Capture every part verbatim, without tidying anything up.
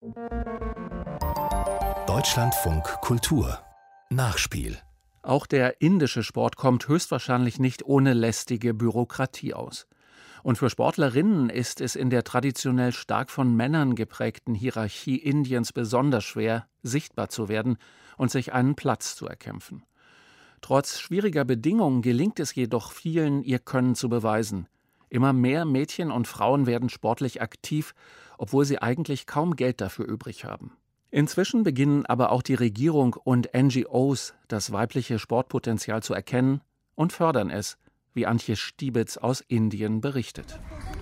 Deutschlandfunk Kultur Nachspiel. Auch der indische Sport kommt höchstwahrscheinlich nicht ohne lästige Bürokratie aus. Und für Sportlerinnen ist es in der traditionell stark von Männern geprägten Hierarchie Indiens besonders schwer, sichtbar zu werden und sich einen Platz zu erkämpfen. Trotz schwieriger Bedingungen gelingt es jedoch vielen, ihr Können zu beweisen. Immer mehr Mädchen und Frauen werden sportlich aktiv, obwohl sie eigentlich kaum Geld dafür übrig haben. Inzwischen beginnen aber auch die Regierung und N G Os, das weibliche Sportpotenzial zu erkennen und fördern es, wie Antje Stiebitz aus Indien berichtet.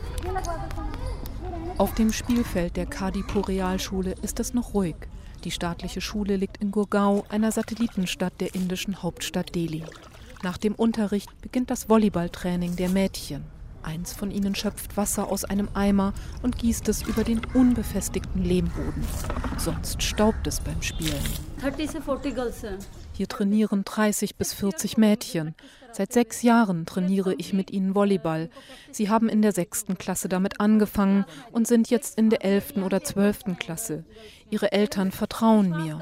Auf dem Spielfeld der Kadipur-Realschule ist es noch ruhig. Die staatliche Schule liegt in Gurgaon, einer Satellitenstadt der indischen Hauptstadt Delhi. Nach dem Unterricht beginnt das Volleyballtraining der Mädchen. Eins von ihnen schöpft Wasser aus einem Eimer und gießt es über den unbefestigten Lehmboden. Sonst staubt es beim Spielen. Hier trainieren dreißig bis vierzig Mädchen. Seit sechs Jahren trainiere ich mit ihnen Volleyball. Sie haben in der sechsten Klasse damit angefangen und sind jetzt in der elften oder zwölften Klasse. Ihre Eltern vertrauen mir.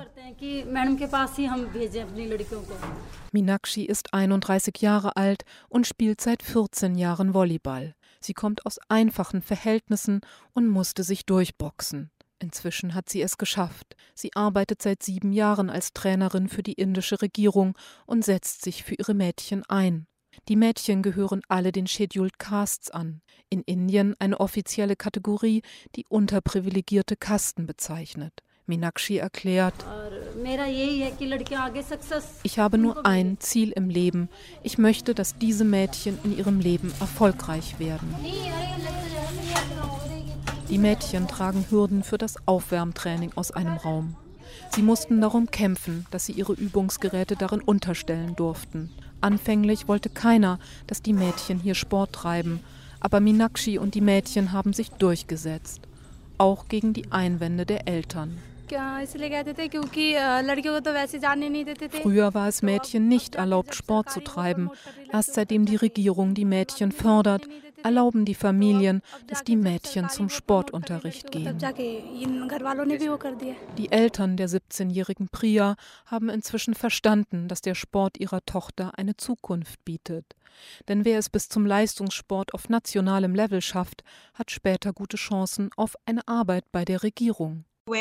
Meenakshi ist einunddreißig Jahre alt und spielt seit vierzehn Jahren Volleyball. Sie kommt aus einfachen Verhältnissen und musste sich durchboxen. Inzwischen hat sie es geschafft. Sie arbeitet seit sieben Jahren als Trainerin für die indische Regierung und setzt sich für ihre Mädchen ein. Die Mädchen gehören alle den Scheduled Castes an. In Indien eine offizielle Kategorie, die unterprivilegierte Kasten bezeichnet. Meenakshi erklärt: Ich habe nur ein Ziel im Leben. Ich möchte, dass diese Mädchen in ihrem Leben erfolgreich werden. Die Mädchen tragen Hürden für das Aufwärmtraining aus einem Raum. Sie mussten darum kämpfen, dass sie ihre Übungsgeräte darin unterstellen durften. Anfänglich wollte keiner, dass die Mädchen hier Sport treiben, aber Meenakshi und die Mädchen haben sich durchgesetzt. Auch gegen die Einwände der Eltern. Früher war es Mädchen nicht erlaubt, Sport zu treiben. Erst seitdem die Regierung die Mädchen fördert, erlauben die Familien, dass die Mädchen zum Sportunterricht gehen. Die Eltern der siebzehnjährigen Priya haben inzwischen verstanden, dass der Sport ihrer Tochter eine Zukunft bietet. Denn wer es bis zum Leistungssport auf nationalem Level schafft, hat später gute Chancen auf eine Arbeit bei der Regierung.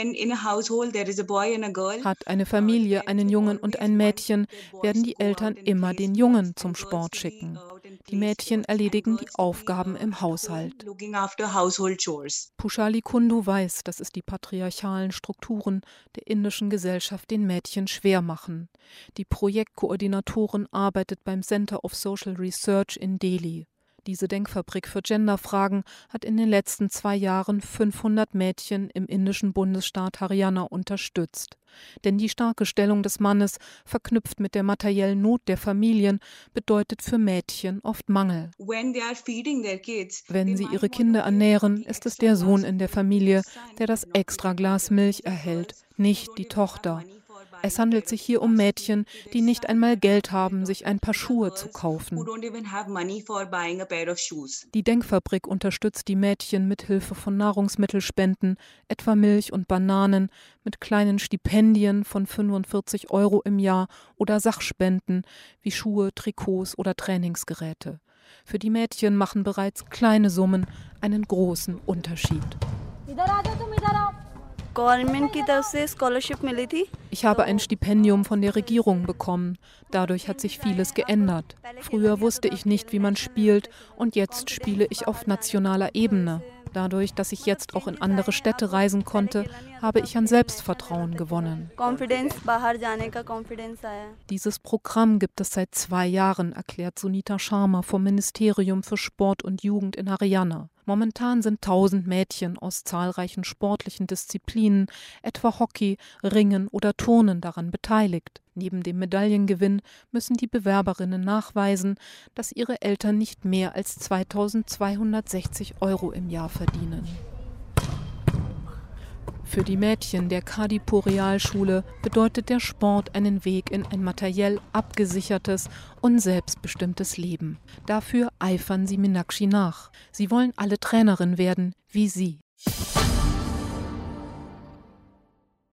Hat eine Familie einen Jungen und ein Mädchen, werden die Eltern immer den Jungen zum Sport schicken. Die Mädchen erledigen die Aufgaben im Haushalt. Pushali Kundu weiß, dass es die patriarchalen Strukturen der indischen Gesellschaft den Mädchen schwer machen. Die Projektkoordinatorin arbeitet beim Center of Social Research in Delhi. Diese Denkfabrik für Genderfragen hat in den letzten zwei Jahren fünfhundert Mädchen im indischen Bundesstaat Haryana unterstützt. Denn die starke Stellung des Mannes, verknüpft mit der materiellen Not der Familien, bedeutet für Mädchen oft Mangel. Wenn sie ihre Kinder ernähren, ist es der Sohn in der Familie, der das extra Glas Milch erhält, nicht die Tochter. Es handelt sich hier um Mädchen, die nicht einmal Geld haben, sich ein paar Schuhe zu kaufen. Die Denkfabrik unterstützt die Mädchen mit Hilfe von Nahrungsmittelspenden, etwa Milch und Bananen, mit kleinen Stipendien von fünfundvierzig Euro im Jahr oder Sachspenden wie Schuhe, Trikots oder Trainingsgeräte. Für die Mädchen machen bereits kleine Summen einen großen Unterschied. Ich habe ein Stipendium von der Regierung bekommen. Dadurch hat sich vieles geändert. Früher wusste ich nicht, wie man spielt, und jetzt spiele ich auf nationaler Ebene. Dadurch, dass ich jetzt auch in andere Städte reisen konnte, habe ich an Selbstvertrauen gewonnen. Dieses Programm gibt es seit zwei Jahren, erklärt Sunita Sharma vom Ministerium für Sport und Jugend in Haryana. Momentan sind tausend Mädchen aus zahlreichen sportlichen Disziplinen, etwa Hockey, Ringen oder Turnen, daran beteiligt. Neben dem Medaillengewinn müssen die Bewerberinnen nachweisen, dass ihre Eltern nicht mehr als zweitausendzweihundertsechzig Euro im Jahr verdienen. Für die Mädchen der Kadipur-Realschule bedeutet der Sport einen Weg in ein materiell abgesichertes und selbstbestimmtes Leben. Dafür eifern sie Meenakshi nach. Sie wollen alle Trainerin werden wie sie.